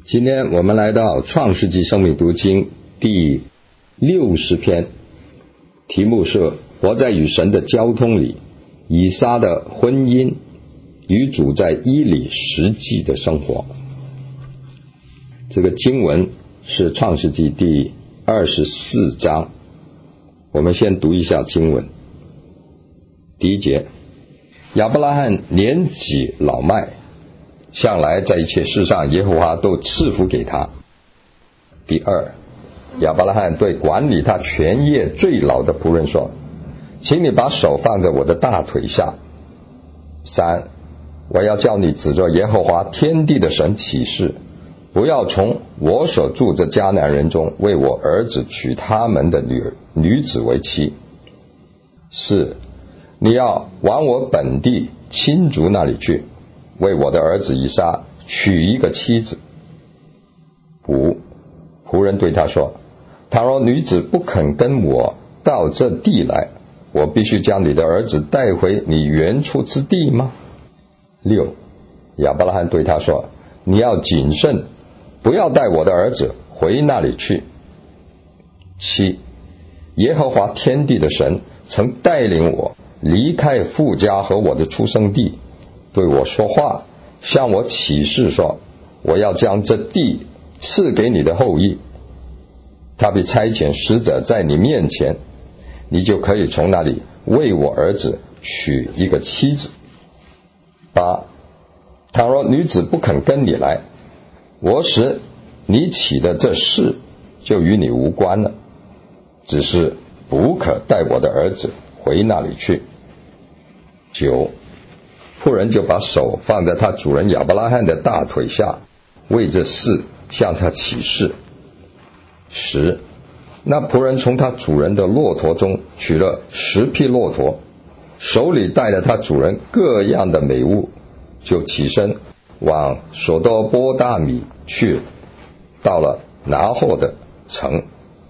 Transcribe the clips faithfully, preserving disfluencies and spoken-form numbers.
今天我们来到创世纪生命读经第六十篇，题目是活在与神的交通里，以撒的婚姻与主在伊里实际的生活。这个经文是创世纪第二十四章，我们先读一下经文。第一节，亚伯拉罕年纪老迈，向来在一切事上耶和华都赐福给他。第二，亚伯拉罕对管理他全业最老的仆人说，请你把手放在我的大腿下。三，我要叫你指着耶和华天地的神起誓，不要从我所住的迦南人中为我儿子娶他们的女女子为妻。四，你要往我本地亲族那里去，为我的儿子以撒娶一个妻子。五，仆人对他说，倘若女子不肯跟我到这地来，我必须将你的儿子带回你原出之地吗？六，亚伯拉罕对他说，你要谨慎，不要带我的儿子回那里去。七，耶和华天地的神曾带领我离开父家和我的出生地，对我说话，向我起誓说，我要将这地赐给你的后裔。他必差遣使者在你面前，你就可以从那里为我儿子娶一个妻子。八，倘若女子不肯跟你来，我使你起的这事就与你无关了，只是不可带我的儿子回那里去。九，妇人就把手放在他主人亚伯拉罕的大腿下，为这事向他起誓。十，那仆人从他主人的骆驼中取了十匹骆驼，手里带着他主人各样的美物，就起身往索多波大米去，到了拿霍的城。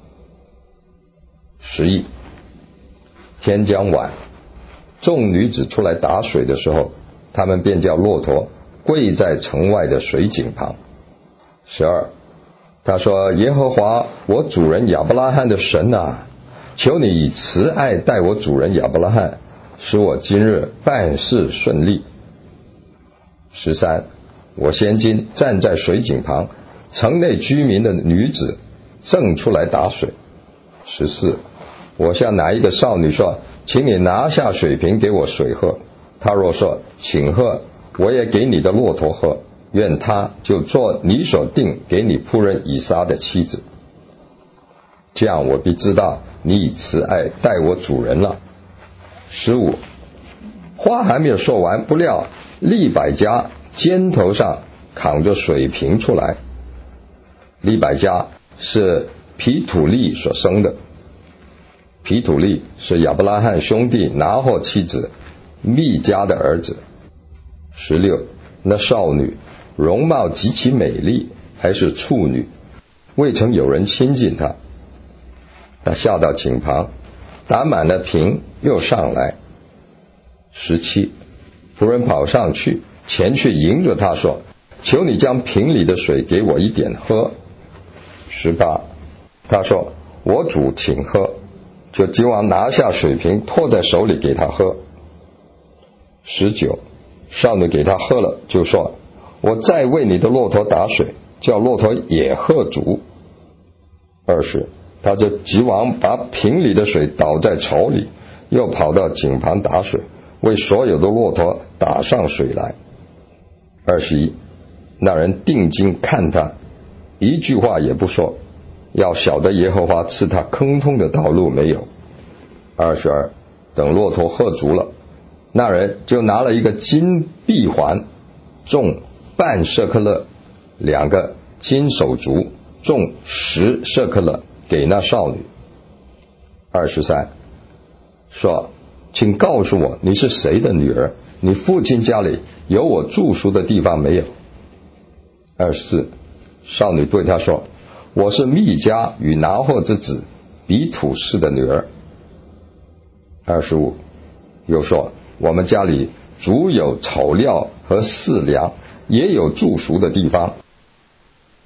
十一，天将晚，众女子出来打水的时候，他们便叫骆驼跪在城外的水井旁。十二，他说，耶和华我主人亚伯拉罕的神啊，求你以慈爱待我主人亚伯拉罕，使我今日办事顺利。十三，我现今站在水井旁，城内居民的女子正出来打水。十四，我向哪一个少女说，请你拿下水瓶给我水喝，她若说请喝，我也给你的骆驼喝，愿她就做你所定给你仆人以撒的妻子。这样我必知道你以慈爱待我主人了。十五，话还没有说完，不料利百加肩头上扛着水瓶出来。利百加是毗土利所生的，毗土利是亚伯拉罕兄弟拿霍妻子密加的儿子。十六，那少女容貌极其美丽，还是处女，未曾有人亲近她。她下到井旁，打满了瓶，又上来。十七，仆人跑上去，前去迎着她说，求你将瓶里的水给我一点喝。十八，她说，我主请喝，就急忙拿下水瓶，托在手里给他喝。十九，少女给他喝了，就说，我再为你的骆驼打水，叫骆驼也喝足。二十，他就急忙把瓶里的水倒在槽里，又跑到井旁打水，为所有的骆驼打上水来。二十一，那人定睛看他，一句话也不说，要晓得耶和华赐他亨通的道路没有。二十二，等骆驼喝足了，那人就拿了一个金臂环，重半舍克勒，两个金手镯，重十舍克勒，给那少女。二十三，说，请告诉我你是谁的女儿，你父亲家里有我住宿的地方没有？二十四，少女对他说，我是密加与拿霍之子比土士的女儿。二十五，又说，我们家里足有草料和饲粮，也有住宿的地方。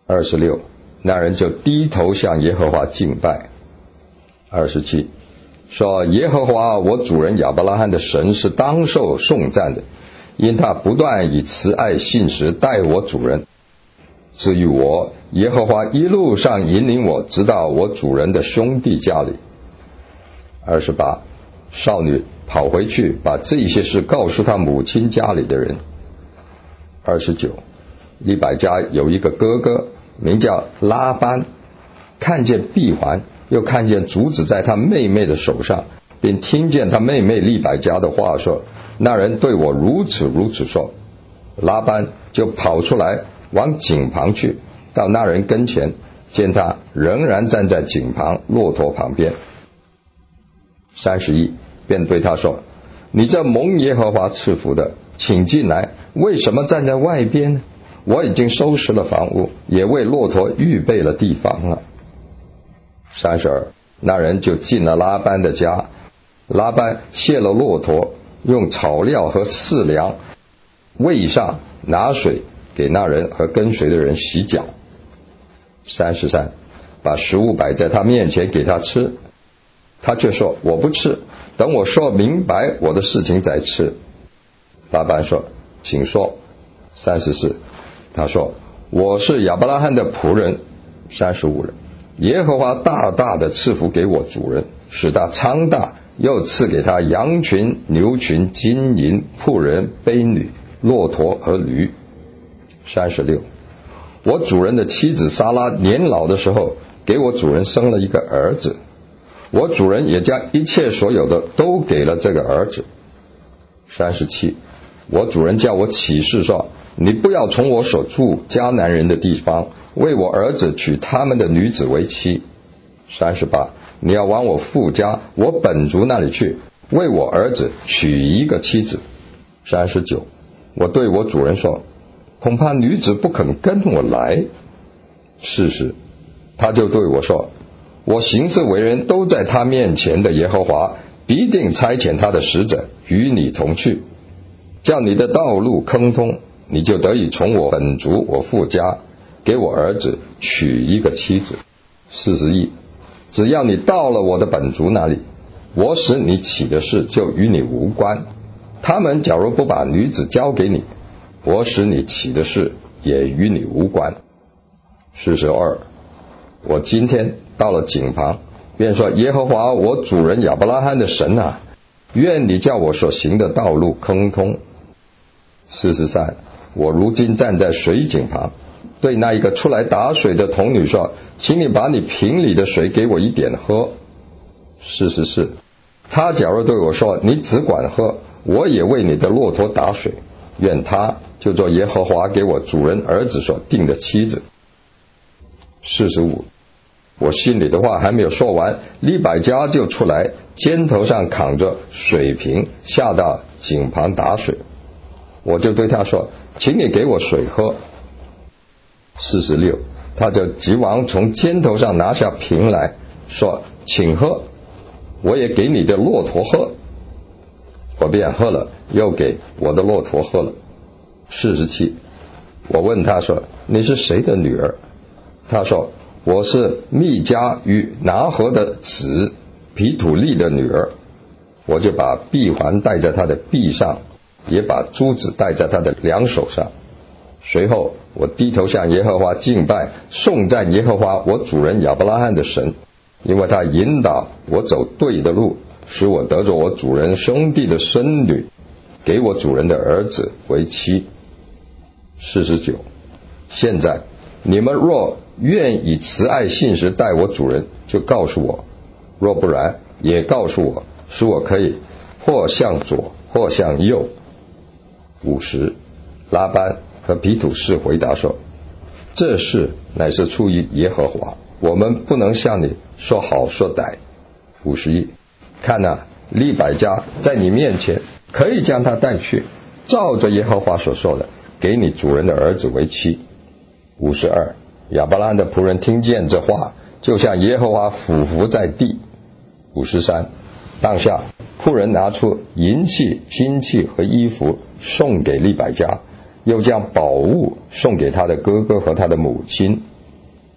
二十六，那人就低头向耶和华敬拜。二十七，说耶和华我主人亚伯拉罕的神是当受颂赞的，因他不断以慈爱信实待我主人。至于我，耶和华一路上引领我，直到我主人的兄弟家里。二十八，少女跑回去，把这些事告诉她母亲家里的人。二十九，利百加有一个哥哥名叫拉班，看见闭环，又看见竹子在他妹妹的手上，并听见他妹妹利百加的话说，那人对我如此如此说。拉班就跑出来往井旁去，到那人跟前，见他仍然站在井旁骆驼旁边。三十一，便对他说，你这蒙耶和华赐福的，请进来，为什么站在外边呢？我已经收拾了房屋，也为骆驼预备了地方了。三十二，那人就进了拉班的家，拉班卸了骆驼，用草料和饲粮喂上，拿水给那人和跟随的人洗脚。三十三，把食物摆在他面前给他吃，他却说我不吃，等我说明白我的事情再吃。拉班说请说。三十四，他说我是亚伯拉罕的仆人。三十五人，耶和华大大的赐福给我主人，使他昌大，又赐给他羊群、牛群、金银、仆人、婢女、骆驼和驴。三十六，我主人的妻子撒拉年老的时候，给我主人生了一个儿子，我主人也将一切所有的都给了这个儿子。三十七，我主人叫我起誓说，你不要从我所住迦南人的地方为我儿子娶他们的女子为妻。三十八，你要往我父家我本族那里去，为我儿子娶一个妻子。三十九，我对我主人说，恐怕女子不肯跟我来。是时，他就对我说，我行事为人都在他面前的耶和华必定差遣他的使者与你同去，叫你的道路亨通，你就得以从我本族我父家给我儿子娶一个妻子。四十一，只要你到了我的本族那里，我使你起的事就与你无关，他们假如不把女子交给你，我使你起的事也与你无关。四十二，我今天到了井旁，便说，耶和华我主人亚伯拉罕的神啊，愿你叫我所行的道路亨通。四十三，我如今站在水井旁，对那一个出来打水的童女说，请你把你瓶里的水给我一点喝。四十四，他假如对我说，你只管喝，我也为你的骆驼打水，愿他就做耶和华给我主人儿子所定的妻子。四十五，我心里的话还没有说完，利百加就出来，肩头上扛着水瓶，下到井旁打水。我就对他说，请你给我水喝。四十六，他就急忙从肩头上拿下瓶来，说，请喝，我也给你的骆驼喝。我便喝了，又给我的骆驼喝了。四十七，我问他说，你是谁的女儿？他说，我是密迦与拿合的子毗土利的女儿。我就把臂环戴在他的臂上，也把珠子戴在他的两手上。随后我低头向耶和华敬拜，颂赞耶和华我主人亚伯拉罕的神，因为他引导我走对的路，使我得着我主人兄弟的孙女，给我主人的儿子为妻。四十九，现在你们若愿以慈爱信实待我主人，就告诉我，若不然也告诉我，使我可以或向左或向右。五十，拉班和毗土士回答说，这事乃是出于耶和华，我们不能向你说好说歹。五十一，看哪，利百加在你面前，可以将他带去，照着耶和华所说的，给你主人的儿子为妻。五十二，亚伯拉罕的仆人听见这话，就向耶和华俯伏在地。五十三，当下仆人拿出银器、金器和衣服送给利百加，又将宝物送给他的哥哥和他的母亲。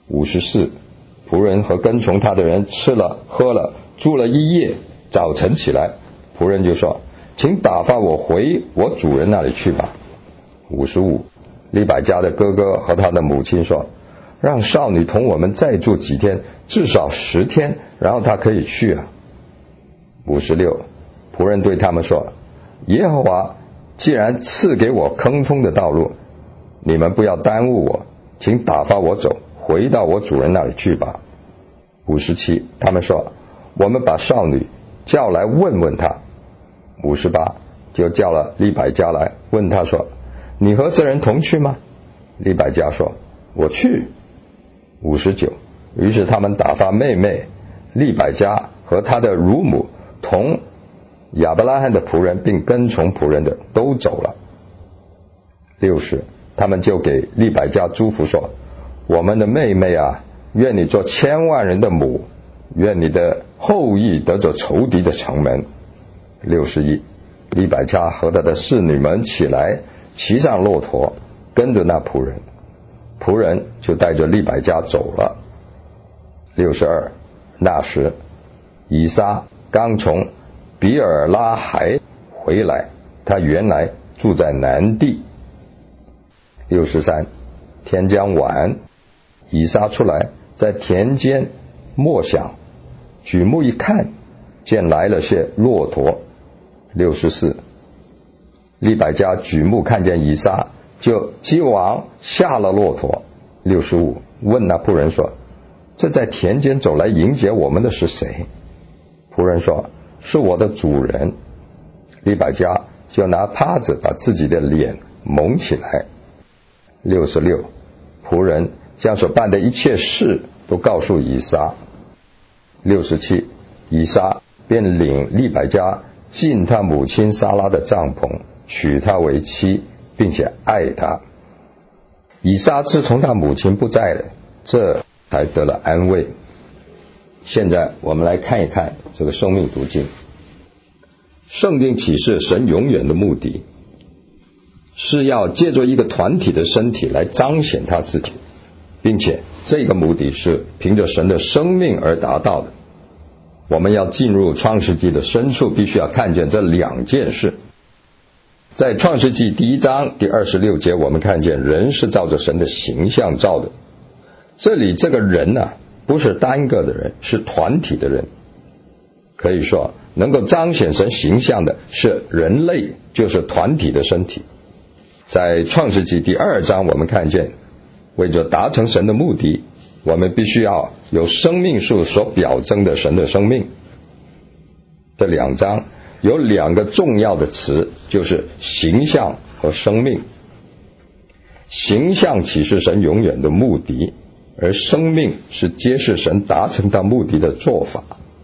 五十四，仆人和跟从他的人吃了喝了住了一夜，早晨起来，仆人就说，请打发我回我主人那里去吧。五十五，利百加的哥哥和他的母亲说，让少女同我们再住几天，至少十天，然后她可以去啊。五十六，仆人对他们说，耶和华既然赐给我亨通的道路，你们不要耽误我，请打发我走，回到我主人那里去吧。五十七，他们说，我们把少女叫来问问她。五十八，就叫了利百加来，问他说，你和这人同去吗？利百加说，我去。五十九，于是他们打发妹妹利百加和他的乳母同亚伯拉罕的仆人并跟从仆人的都走了。六十，他们就给利百加祝福说，我们的妹妹啊，愿你做千万人的母，愿你的后裔得着仇敌的城门。六十一，利百加和他的侍女们起来，骑上骆驼，跟着那仆人，仆人就带着利百加走了。六十二，那时以撒刚从比尔拉海回来，他原来住在南地。六十三，天将晚，以撒出来在田间默想，举目一看，见来了些骆驼。六十四，利百加举目看见以撒，就急往下了骆驼。六十五，问那仆人说，这在田间走来迎接我们的是谁？仆人说，是我的主人。利百加就拿帕子把自己的脸蒙起来。六十六，仆人将所办的一切事都告诉以撒。六十七，以撒便领利百加进他母亲撒拉的帐篷，娶她为妻，并且爱她。以撒自从他母亲不在了，这才得了安慰。现在我们来看一看这个生命读经。圣经启示神永远的目的，是要借着一个团体的身体来彰显他自己，并且这个目的是凭着神的生命而达到的。我们要进入创世纪的深处，必须要看见这两件事。在创世纪第一章第二十六节，我们看见人是照着神的形象造的。这里这个人啊，不是单个的人，是团体的人。可以说能够彰显神形象的是人类，就是团体的身体。在创世纪第二章，我们看见为着达成神的目的，我们必须要有生命树所表征的神的生命。这两章有两个重要的词，就是形象和生命。形象启示神永远的目的，而生命是揭示神达成他目的的做法。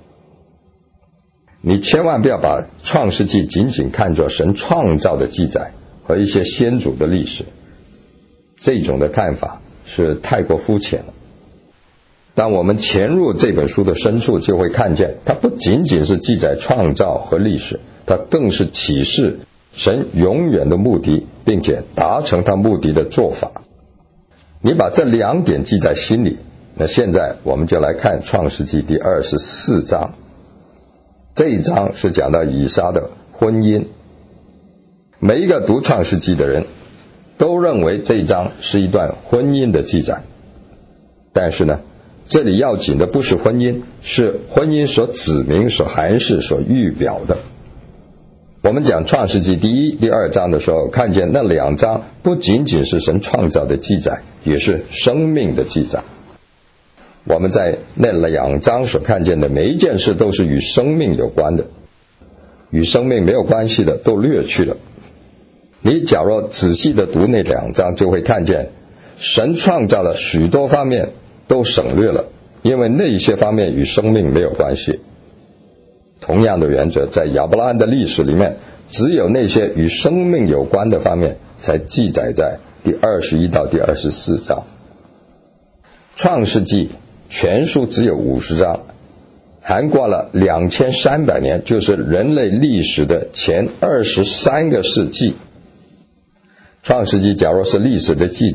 你千万不要把创世纪仅仅看作神创造的记载和一些先祖的历史，这种的看法是太过肤浅了。当我们潜入这本书的深处，就会看见它不仅仅是记载创造和历史，它更是启示神永远的目的，并且达成他目的的做法。你把这两点记在心里，那现在我们就来看创世纪第二十四章。这一章是讲到以撒的婚姻。每一个读创世纪的人都认为这一章是一段婚姻的记载，但是呢，这里要紧的不是婚姻，是婚姻所指明、所含示、所预表的。我们讲创世纪第一、第二章的时候，看见那两章不仅仅是神创造的记载，也是生命的记载。我们在那两章所看见的每一件事都是与生命有关的，与生命没有关系的都略去了。你假若仔细的读那两章，就会看见神创造了许多方面都省略了，因为那些方面与生命没有关系。同样的原则，在亚伯拉罕的历史里面，只有那些与生命有关的方面才记载在第二十一到第二十四章。创世纪全书只有五十章，涵盖了两千三百年，就是人类历史的前二十三个世纪。创世纪假如是历史的记载，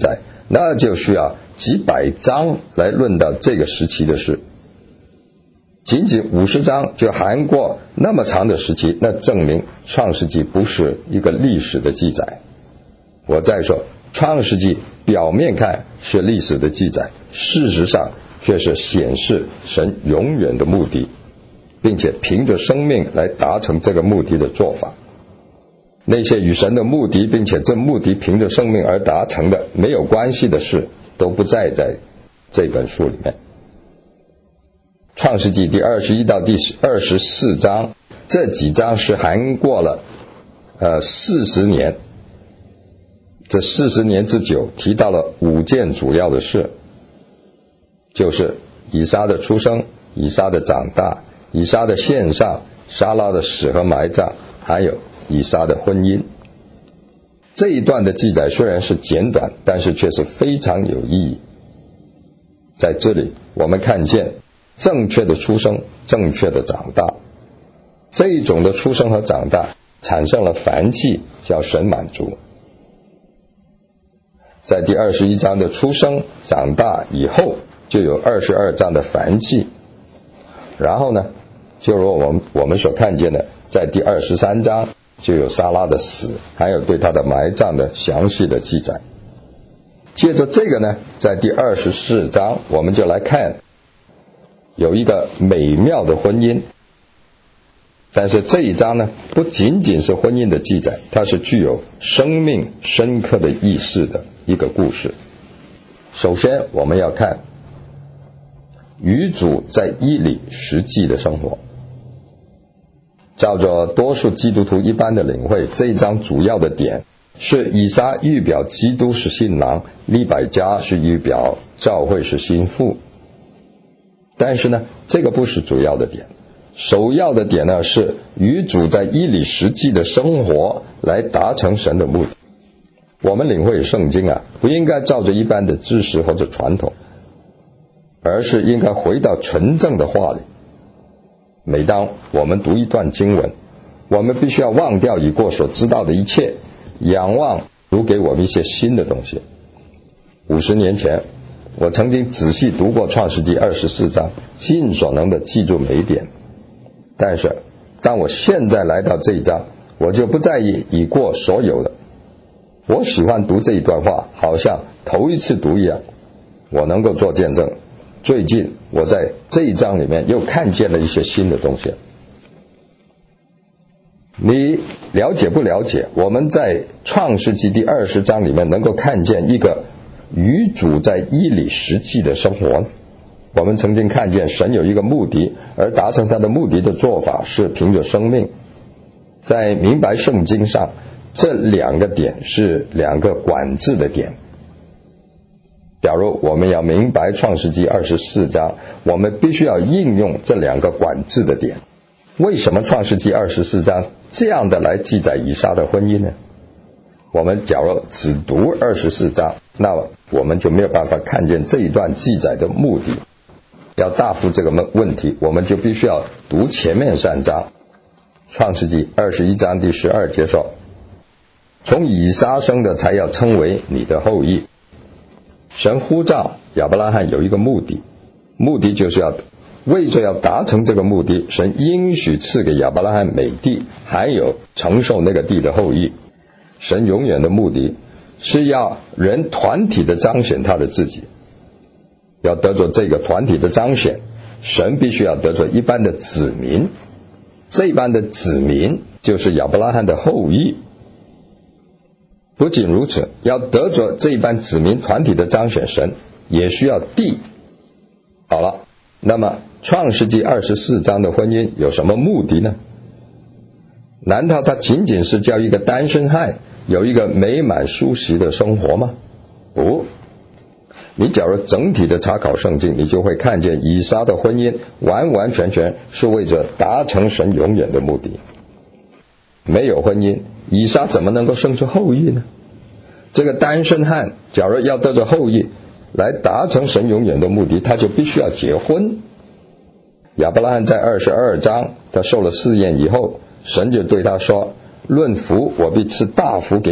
那就需要几百章来论到这个时期的事。仅仅五十章就含过那么长的时期，那证明创世纪不是一个历史的记载。我再说，创世纪表面看是历史的记载，事实上却是显示神永远的目的，并且凭着生命来达成这个目的的做法。那些与神的目的并且这目的凭着生命而达成的没有关系的事，都不在在这本书里面。创世纪第二十一到第二十四章，这几章是含过了呃四十年，这四十年之久提到了五件主要的事，就是以撒的出生、以撒的长大、以撒的献上、撒拉的死和埋葬，还有以撒的婚姻。这一段的记载虽然是简短，但是却是非常有意义。在这里我们看见正确的出生，正确的长大，这一种的出生和长大产生了燔祭，叫神满足。在第二十一章的出生长大以后，就有二十二章的燔祭，然后呢，就如我们我们所看见的，在第二十三章就有撒拉的死，还有对他的埋葬的详细的记载。接着这个呢，在第二十四章我们就来看有一个美妙的婚姻。但是这一章呢，不仅仅是婚姻的记载，它是具有生命深刻的意识的一个故事。首先我们要看与主在伊里实际的生活。照着多数基督徒一般的领会，这一章主要的点是以撒预表基督是新郎，利百加是预表教会是新妇。但是呢，这个不是主要的点，首要的点呢是与主在伊里实际的生活来达成神的目的。我们领会圣经啊，不应该照着一般的知识或者传统，而是应该回到纯正的话里。每当我们读一段经文，我们必须要忘掉已过所知道的一切，仰望主给我们一些新的东西。五十年前我曾经仔细读过创世纪二十四章，尽所能的记住每一点。但是当我现在来到这一章，我就不在意已过所有的。我喜欢读这一段话，好像头一次读一样。我能够做见证，最近我在这一章里面又看见了一些新的东西。你了解不了解？我们在创世纪第二十章里面能够看见一个与主在伊里实际的生活。我们曾经看见神有一个目的，而达成他的目的的做法是凭着生命。在明白圣经上，这两个点是两个管制的点。假如我们要明白创世纪二十四章，我们必须要应用这两个管制的点。为什么创世纪二十四章这样的来记载以撒的婚姻呢？我们假如只读二十四章，那么我们就没有办法看见这一段记载的目的。要答复这个问题，我们就必须要读前面三章。创世纪二十一章第十二节说，从以撒生的才要称为你的后裔。神呼召亚伯拉罕有一个目的，目的就是要为着要达成这个目的，神应许赐给亚伯拉罕美地，还有承受那个地的后裔。神永远的目的是要人团体的彰显他的自己。要得着这个团体的彰显，神必须要得着一般的子民，这一般的子民就是亚伯拉罕的后裔。不仅如此，要得着这一般子民团体的彰显，神也需要地。好了，那么创世纪二十四章的婚姻有什么目的呢？难道它仅仅是叫一个单身汉有一个美满舒适的生活吗？不，你假如整体的查考圣经，你就会看见以撒的婚姻完完全全是为着达成神永远的目的。没有婚姻，以撒怎么能够生出后裔呢？这个单身汉假如要得着后裔来达成神永远的目的，他就必须要结婚。亚伯拉罕在二十二章他受了试验以后，神就对他说，论福我必赐大福给你，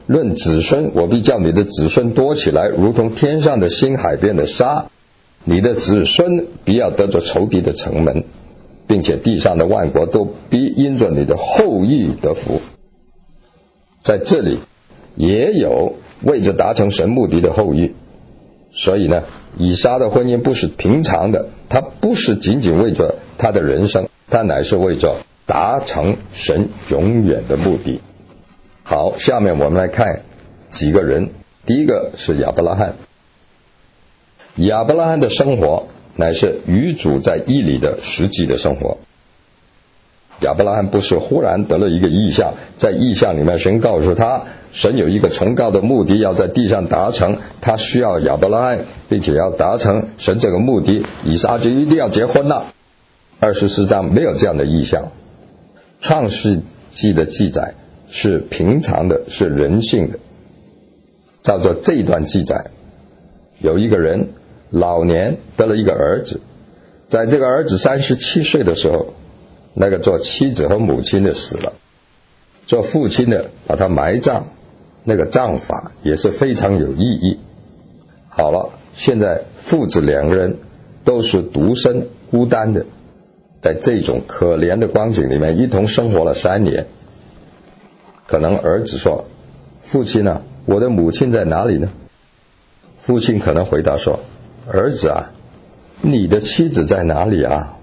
论子孙，我必叫你的子孙多起来，如同天上的星，海边的沙。你的子孙必要得着仇敌的城门，并且地上的万国都必因着你的后裔得福。在这里也有为着达成神目的的后裔。所以呢，以撒的婚姻不是平常的，他不是仅仅为着他的人生，他乃是为着达成神永远的目的。好，下面我们来看几个人。第一个是亚伯拉罕。亚伯拉罕的生活乃是与主在伊里的实际的生活。亚伯拉罕不是忽然得了一个异象，在异象里面神告诉他，神有一个崇高的目的要在地上达成，他需要亚伯拉罕，并且要达成神这个目的，以撒就一定要结婚了。二十四章没有这样的异象。创世纪的记载是平常的，是人性的。照着这一段记载，有一个人老年得了一个儿子，在这个儿子三十七岁的时候，那个做妻子和母亲的死了，做父亲的把他埋葬，那个葬法也是非常有意义。好了，现在父子两个人都是独身孤单的，在这种可怜的光景里面一同生活了三年。可能儿子说，父亲啊，我的母亲在哪里呢？父亲可能回答说，儿子啊，你的妻子在哪里啊？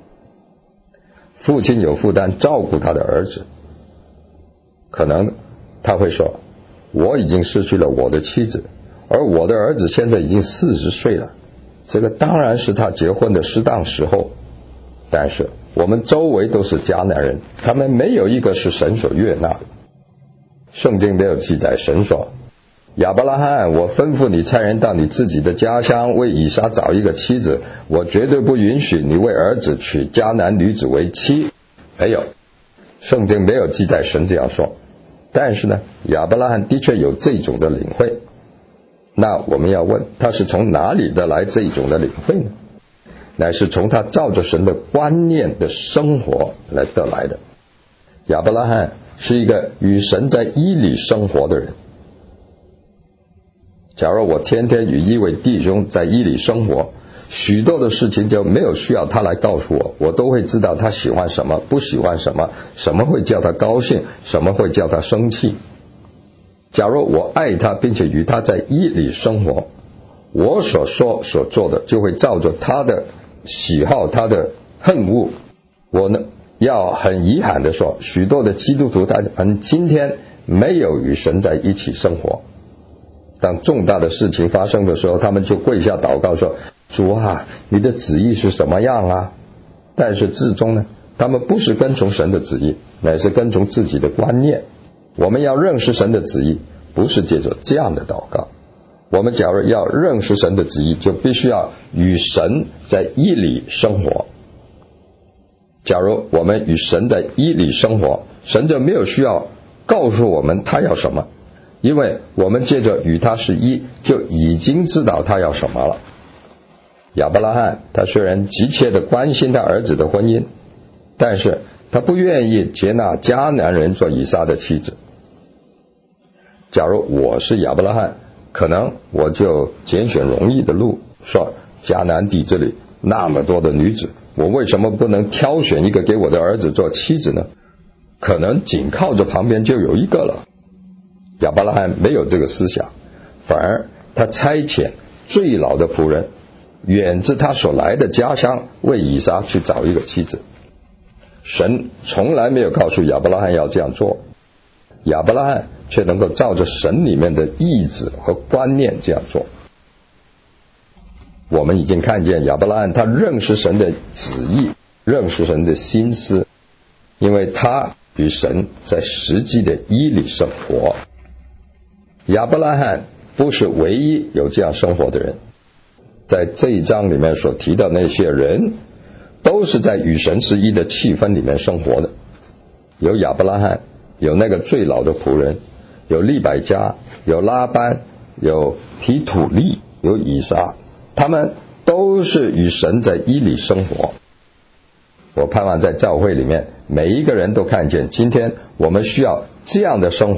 父亲有负担照顾他的儿子，可能他会说，我已经失去了我的妻子，而我的儿子现在已经四十岁了，这个当然是他结婚的适当时候。但是我们周围都是迦南人，他们没有一个是神所悦纳的。圣经没有记载神说，亚伯拉罕，我吩咐你差人到你自己的家乡为以撒找一个妻子，我绝对不允许你为儿子娶迦南女子为妻。没有，圣经没有记载神这样说。但是呢，亚伯拉罕的确有这种的领会。那我们要问，他是从哪里得来这种的领会呢？乃是从他照着神的观念的生活来得来的。亚伯拉罕是一个与神在伊里生活的人。假如我天天与一位弟兄在伊里生活，许多的事情就没有需要他来告诉我，我都会知道他喜欢什么，不喜欢什么，什么会叫他高兴，什么会叫他生气。假如我爱他，并且与他在伊里生活，我所说所做的就会照着他的喜好，他的恨恶。我呢，要很遗憾的说，许多的基督徒他们今天没有与神在一起生活。当重大的事情发生的时候，他们就跪下祷告说，主啊，你的旨意是什么样啊？但是至终呢，他们不是跟从神的旨意，乃是跟从自己的观念。我们要认识神的旨意，不是借着这样的祷告。我们假如要认识神的旨意，就必须要与神在一里生活。假如我们与神在一里生活，神就没有需要告诉我们他要什么，因为我们借着与他是一，就已经知道他要什么了。亚伯拉罕他虽然急切地关心他儿子的婚姻，但是他不愿意接纳迦南人做以撒的妻子。假如我是亚伯拉罕，可能我就拣选容易的路，说迦南地这里那么多的女子，我为什么不能挑选一个给我的儿子做妻子呢？可能紧靠着旁边就有一个了。亚伯拉罕没有这个思想，反而他差遣最老的仆人远自他所来的家乡为以撒去找一个妻子。神从来没有告诉亚伯拉罕要这样做，亚伯拉罕却能够照着神里面的意志和观念这样做。我们已经看见亚伯拉罕他认识神的旨意，认识神的心思，因为他与神在实际的伊里生活。亚伯拉罕不是唯一有这样生活的人，在这一章里面所提到那些人都是在与神是一的气氛里面生活的。有亚伯拉罕，有那个最老的仆人，有利百加，有拉班，有提土利，有以撒，他们都是与神在伊里生活。我盼望在教会里面每一个人都看见，今天我们需要这样的生活，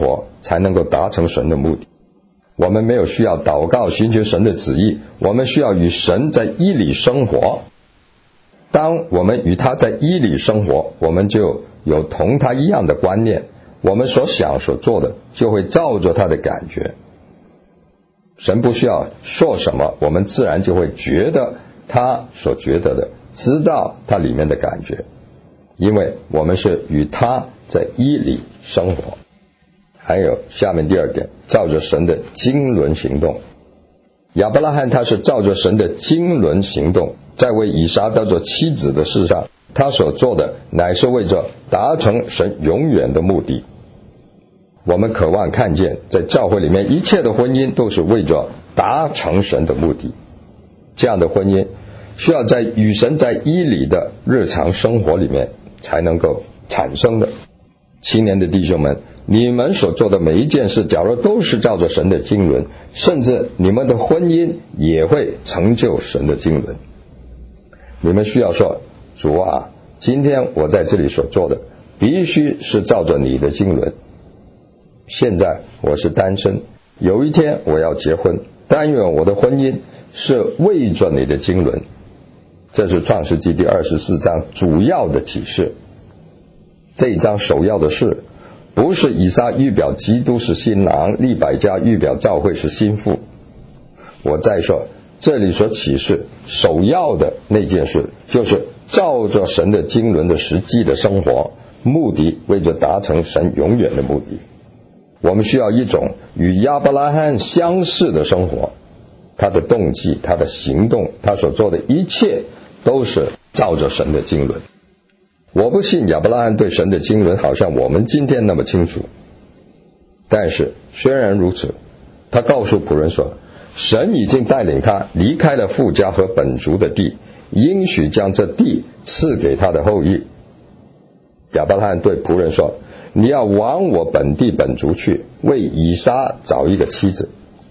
才能够达成神的目的。我们没有需要祷告寻求神的旨意，我们需要与神在一里生活。当我们与他在一里生活，我们就有同他一样的观念，我们所想所做的就会照着他的感觉。神不需要说什么，我们自然就会觉得他所觉得的，知道他里面的感觉，因为我们是与他在一里生活。还有下面第二点，照着神的经纶行动。亚伯拉罕他是照着神的经纶行动，在为以撒当作妻子的事上，他所做的乃是为着达成神永远的目的。我们渴望看见在教会里面一切的婚姻都是为着达成神的目的，这样的婚姻需要在与神在一里的日常生活里面才能够产生的。青年的弟兄们，你们所做的每一件事，假如都是照着神的经纶，甚至你们的婚姻也会成就神的经纶。你们需要说，主啊，今天我在这里所做的必须是照着你的经纶。现在我是单身，有一天我要结婚，但愿我的婚姻是为着你的经纶。这是创世纪第二十四章主要的启示。这一章首要的事，不是以撒预表基督是新郎，利百加预表教会是新妇。我再说，这里所启示首要的那件事，就是照着神的经纶的实际的生活，目的为着达成神永远的目的。我们需要一种与亚伯拉罕相似的生活，他的动机，他的行动，他所做的一切都是照着神的经纶。我不信亚伯拉罕对神的经纶好像我们今天那么清楚，但是虽然如此，他告诉仆人说，神已经带领他离开了父家和本族的地，应许将这地赐给他的后裔。亚伯拉罕对仆人说，你要往我本地本族去，为以撒找一个妻子。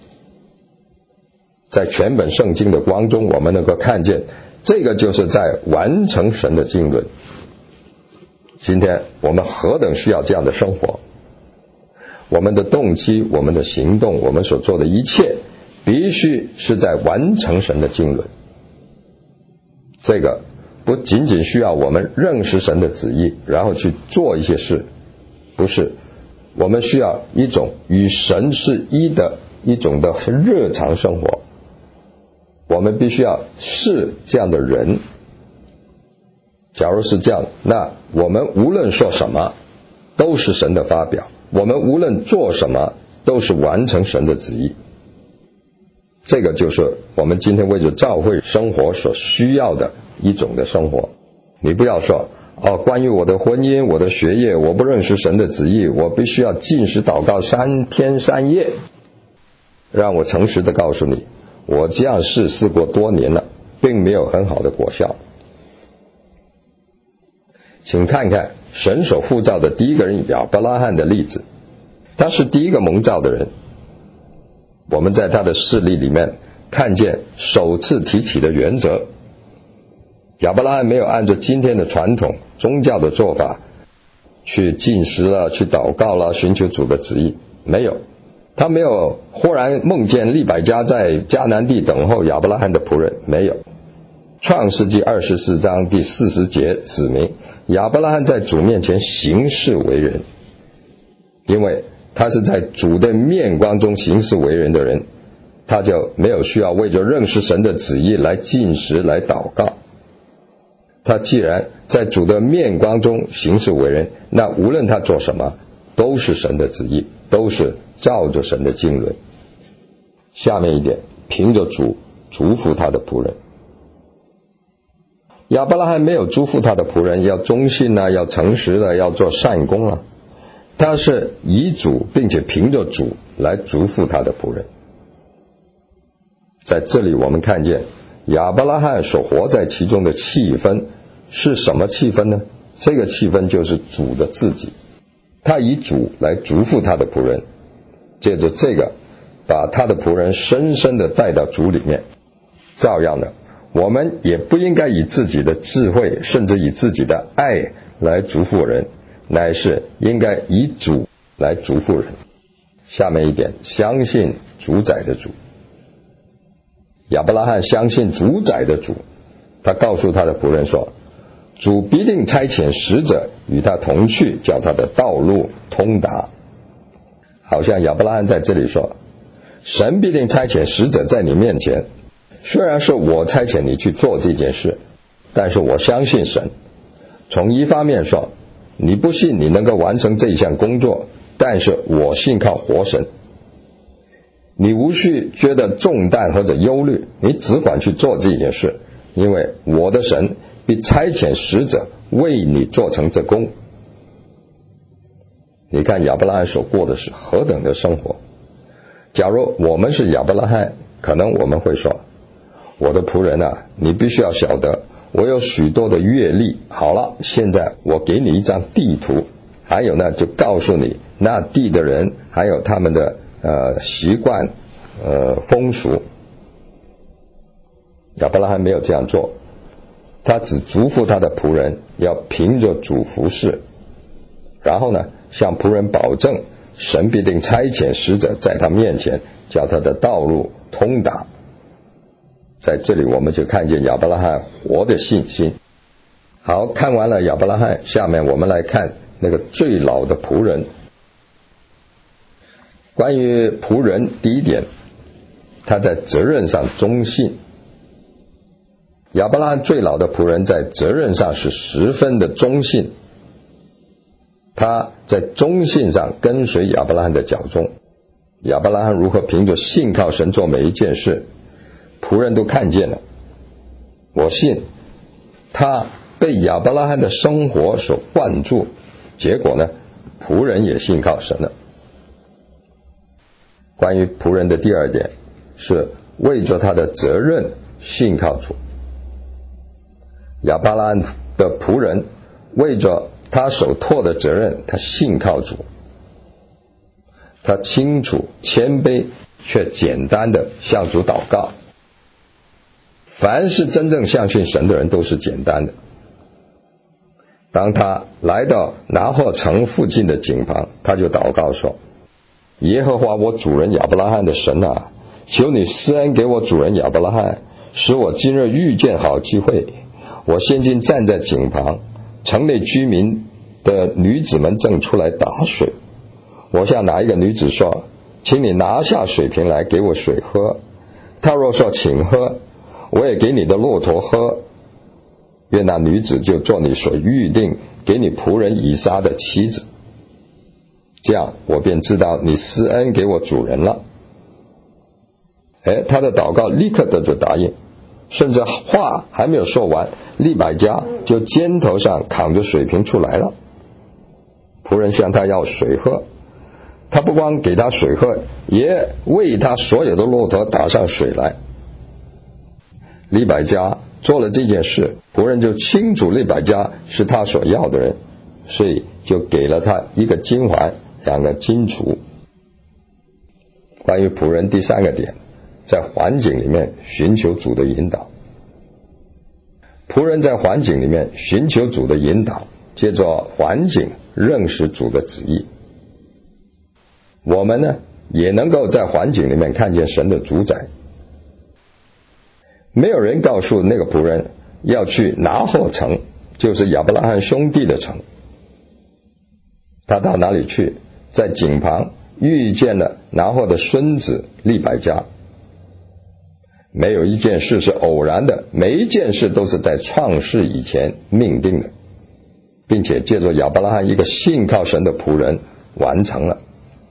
在全本圣经的光中，我们能够看见，这个就是在完成神的经纶。今天我们何等需要这样的生活，我们的动机，我们的行动，我们所做的一切必须是在完成神的经纶。这个不仅仅需要我们认识神的旨意，然后去做一些事，不是，我们需要一种与神是一的一种的日常生活。我们必须要是这样的人。假如是这样，那我们无论说什么都是神的发表，我们无论做什么都是完成神的旨意。这个就是我们今天为着教会生活所需要的一种的生活。你不要说，哦，关于我的婚姻，我的学业，我不认识神的旨意，我必须要禁食祷告三天三夜。让我诚实的告诉你，我这样试试过多年了，并没有很好的果效。请看看神所呼召的第一个人亚伯拉罕的例子，他是第一个蒙召的人。我们在他的事例里面看见首次提起的原则。亚伯拉罕没有按照今天的传统宗教的做法去禁食了，去祷告了，寻求主的旨意，没有。他没有忽然梦见利百加在迦南地等候亚伯拉罕的仆人，没有。创世纪二十四章第四十节指明亚伯拉罕在主面前行事为人，因为他是在主的面光中行事为人的人，他就没有需要为着认识神的旨意来禁食来祷告。他既然在主的面光中行事为人，那无论他做什么都是神的旨意，都是照着神的经纶。下面一点，凭着主嘱咐他的仆人。亚伯拉罕没有嘱咐他的仆人要忠信啊，要诚实啊，要做善功啊，他是以主并且凭着主来嘱咐他的仆人。在这里我们看见亚伯拉罕所活在其中的气氛是什么气氛呢？这个气氛就是主的自己，他以主来嘱咐他的仆人，借着这个把他的仆人深深的带到主里面。照样的，我们也不应该以自己的智慧甚至以自己的爱来嘱咐人，乃是应该以主来嘱咐人。 下面一点，相信主宰的主。亚伯拉罕相信主宰的主，他告诉他的仆人说，主必定差遣使者与他同去，叫他的道路通达。好像亚伯拉罕在这里说，神必定差遣使者在你面前，虽然是我差遣你去做这件事，但是我相信神。从一方面说，你不信你能够完成这一项工作，但是我信靠活神。你无需觉得重担或者忧虑，你只管去做这件事，因为我的神必差遣使者为你做成这工。你看亚伯拉罕所过的是何等的生活。假如我们是亚伯拉罕，可能我们会说，我的仆人啊，你必须要晓得我有许多的阅历，好了，现在我给你一张地图，还有呢就告诉你那地的人还有他们的呃习惯呃风俗。亚伯拉罕没有这样做，他只嘱咐他的仆人要凭着主服事，然后呢向仆人保证神必定差遣使者在他面前，叫他的道路通达。在这里我们就看见亚伯拉罕活的信心。好，看完了亚伯拉罕，下面我们来看那个最老的仆人。关于仆人，第一点，他在责任上忠信。亚伯拉罕最老的仆人在责任上是十分的忠信，他在忠信上跟随亚伯拉罕的脚踪。亚伯拉罕如何凭着信靠神做每一件事，仆人都看见了。我信他被亚伯拉罕的生活所灌注，结果呢，仆人也信靠神了。关于仆人的第二点，是为着他的责任信靠主。亚伯拉罕的仆人为着他所托的责任，他信靠主，他清楚谦卑却简单的向主祷告。凡是真正相信神的人都是简单的。当他来到拿霍城附近的井旁，他就祷告说，耶和华我主人亚伯拉罕的神啊，求你施恩给我主人亚伯拉罕，使我今日遇见好机会。我现今站在井旁，城内居民的女子们正出来打水。我向哪一个女子说，请你拿下水瓶来给我水喝。她若说请喝，我也给你的骆驼喝。愿那女子就做你所预定给你仆人以撒的妻子。这样我便知道你施恩给我主人了。哎，他的祷告立刻得着答应，甚至话还没有说完，利百加就肩头上扛着水瓶出来了。仆人向他要水喝，他不光给他水喝，也为他所有的骆驼打上水来。利百加做了这件事，仆人就清楚利百加是他所要的人，所以就给了他一个金环，两个金锄。关于仆人第三个点，在环境里面寻求主的引导。仆人在环境里面寻求主的引导，借着环境认识主的旨意。我们呢，也能够在环境里面看见神的主宰。没有人告诉那个仆人要去拿霍城，就是亚伯拉罕兄弟的城。他到哪里去？在井旁遇见了拿霍的孙子利百加。没有一件事是偶然的，每一件事都是在创世以前命定的，并且借着亚伯拉罕一个信靠神的仆人完成了。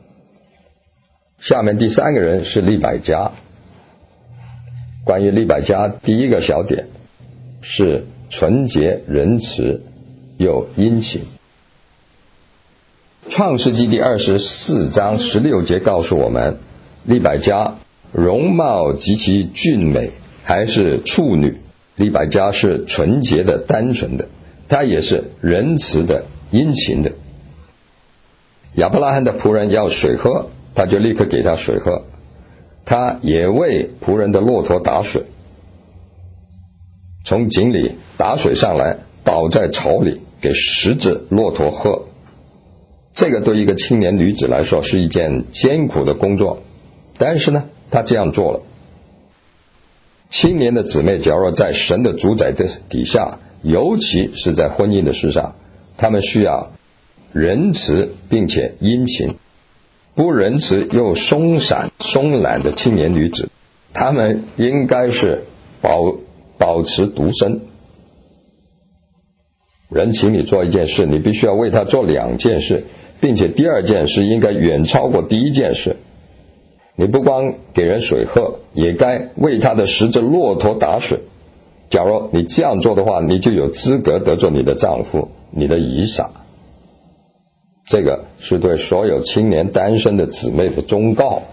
下面第三个人是利百加。关于利百加，第一个小点是纯洁仁慈又殷勤。创世纪第二十四章十六节告诉我们，利百加容貌极其俊美，还是处女。利百加是纯洁的单纯的，她也是仁慈的殷勤的。亚伯拉罕的仆人要水喝，他就立刻给他水喝。他也为仆人的骆驼打水，从井里打水上来，倒在槽里给十只骆驼喝。 这个对一个青年女子来说是一件艰苦的工作，但是呢，她这样做了。青年的姊妹假如在神的主宰的底下，尤其是在婚姻的事上，她们需要仁慈并且殷勤。不仁慈又松散松懒的青年女子，她们应该是保保持独身。人请你做一件事，你必须要为他做两件事，并且第二件事应该远超过第一件事。你不光给人水喝，也该为他的十只骆驼打水。假如你这样做的话，你就有资格得做你的丈夫，你的以撒。这个是对所有青年单身的姊妹的忠告。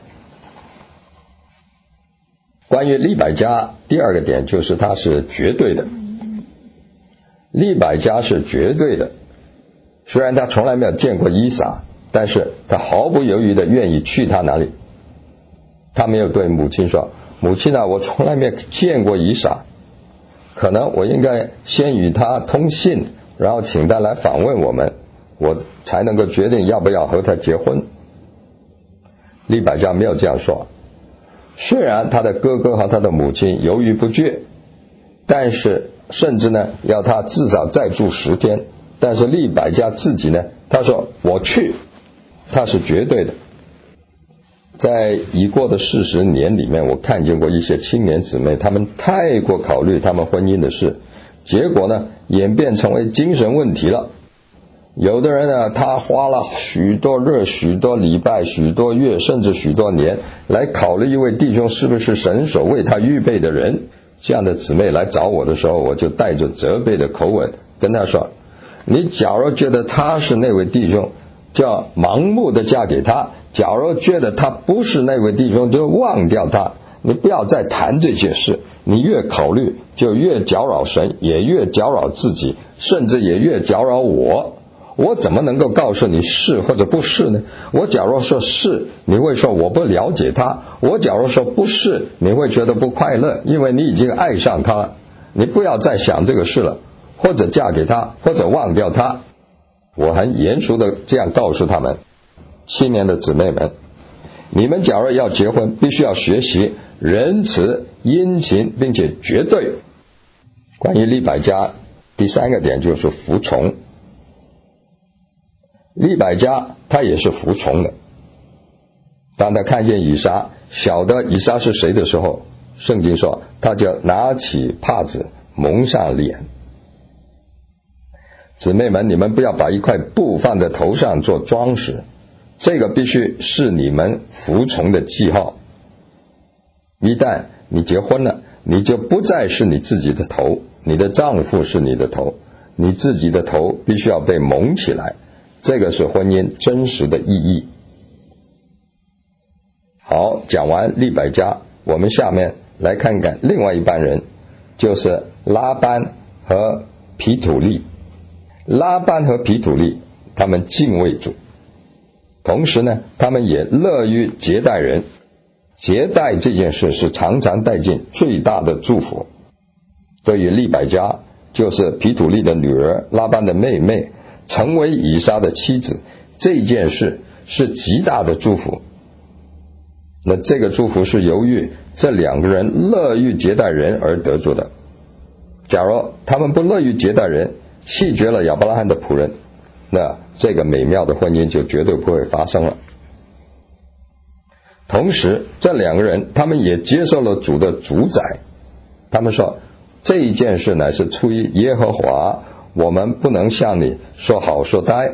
关于利百加，第二个点就是它是绝对的。利百加是绝对的，虽然他从来没有见过以撒，但是他毫不犹豫的愿意去他那里。他没有对母亲说，母亲啊，我从来没有见过以撒，可能我应该先与他通信，然后请他来访问我们，我才能够决定要不要和他结婚。利百加没有这样说，虽然他的哥哥和他的母亲犹豫不决，但是甚至呢要他至少再住十天，但是利百加自己呢，他说我去，他是绝对的。在已过的四十年里面，我看见过一些青年姊妹，他们太过考虑他们婚姻的事，结果呢演变成为精神问题了。有的人呢，他花了许多日、许多礼拜、许多月，甚至许多年来考虑一位弟兄是不是神所为他预备的人。这样的姊妹来找我的时候，我就带着责备的口吻跟他说，你假如觉得他是那位弟兄，就要盲目的嫁给他，假如觉得他不是那位弟兄，就忘掉他。你不要再谈这些事，你越考虑就越搅扰神，也越搅扰自己，甚至也越搅扰我。我怎么能够告诉你是或者不是呢？我假如说是，你会说我不了解他；我假如说不是，你会觉得不快乐，因为你已经爱上他了。你不要再想这个事了，或者嫁给他，或者忘掉他。我很严肃的这样告诉他们，青年的姊妹们，你们假如要结婚，必须要学习仁慈、殷勤，并且绝对。关于利百加，第三个点就是服从。利百加他也是服从的。当他看见以撒，晓得以撒是谁的时候，圣经说他就拿起帕子蒙上脸。姊妹们，你们不要把一块布放在头上做装饰，这个必须是你们服从的记号。一旦你结婚了，你就不再是你自己的头，你的丈夫是你的头，你自己的头必须要被蒙起来，这个是婚姻真实的意义。好，讲完利百加，我们下面来看看另外一班人，就是拉班和毗土利。拉班和毗土利他们敬畏主，同时呢他们也乐于接待人。接待这件事是常常带进最大的祝福。对于利百加，就是毗土利的女儿，拉班的妹妹，成为以撒的妻子，这件事是极大的祝福。那这个祝福是由于这两个人乐于接待人而得着的。假如他们不乐于接待人，弃绝了亚伯拉罕的仆人，那这个美妙的婚姻就绝对不会发生了。同时这两个人他们也接受了主的主宰，他们说这一件事乃是出于耶和华，我们不能向你说好说歹。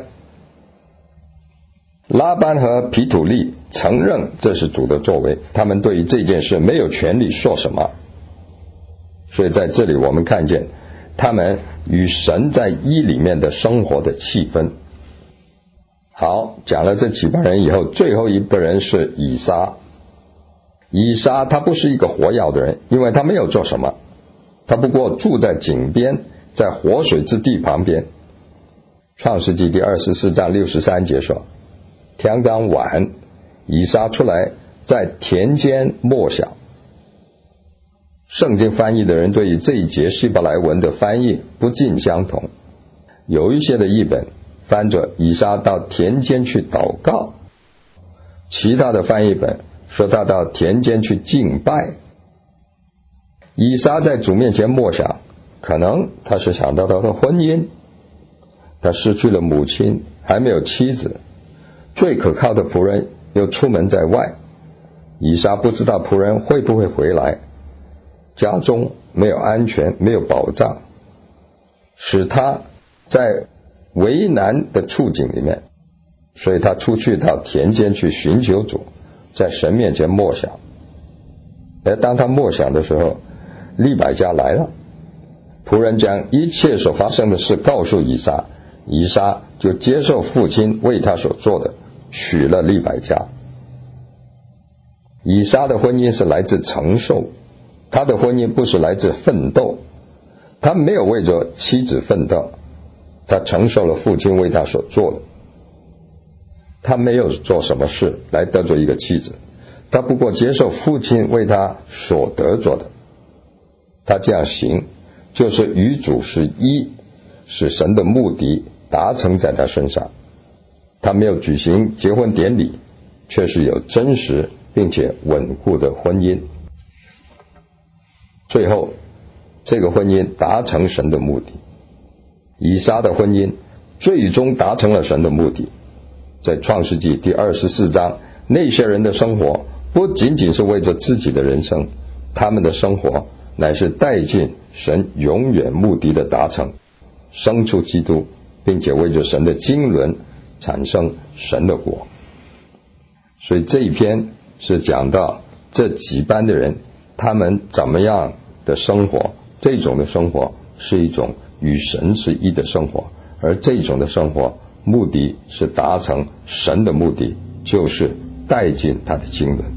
拉班和毗土利承认这是主的作为，他们对于这件事没有权利说什么。所以在这里我们看见他们与神在一里面的生活的气氛。好，讲了这几个人以后，最后一个人是以撒。以撒他不是一个活跃的人，因为他没有做什么，他不过住在井边，在活水之地旁边。创世纪第二十四章六十三节说，天刚晚，以撒出来在田间默想。圣经翻译的人对于这一节希伯来文的翻译不尽相同，有一些的译本翻着以撒到田间去祷告，其他的翻译本说他到田间去敬拜。以撒在主面前默想，可能他是想到他的婚姻，他失去了母亲，还没有妻子，最可靠的仆人又出门在外，以撒不知道仆人会不会回来，家中没有安全，没有保障，使他在为难的处境里面，所以他出去到田间去寻求主，在神面前默想。而当他默想的时候，利百加来了，仆人将一切所发生的事告诉以撒，以撒就接受父亲为他所做的，娶了利百加。以撒的婚姻是来自承受，他的婚姻不是来自奋斗，他没有为着妻子奋斗，他承受了父亲为他所做的。他没有做什么事来得罪一个妻子，他不过接受父亲为他所得着的。他这样行，就是与主是一，使神的目的达成在他身上。他没有举行结婚典礼，却是有真实并且稳固的婚姻。最后，这个婚姻达成神的目的。以撒的婚姻最终达成了神的目的。在创世纪第二十四章，那些人的生活不仅仅是为着自己的人生，他们的生活乃是带进神永远目的的达成，生出基督，并且为着神的经纶产生神的国。所以这一篇是讲到这几班的人，他们怎么样的生活，这种的生活是一种与神是一的生活，而这种的生活目的是达成神的目的，就是带进他的经纶。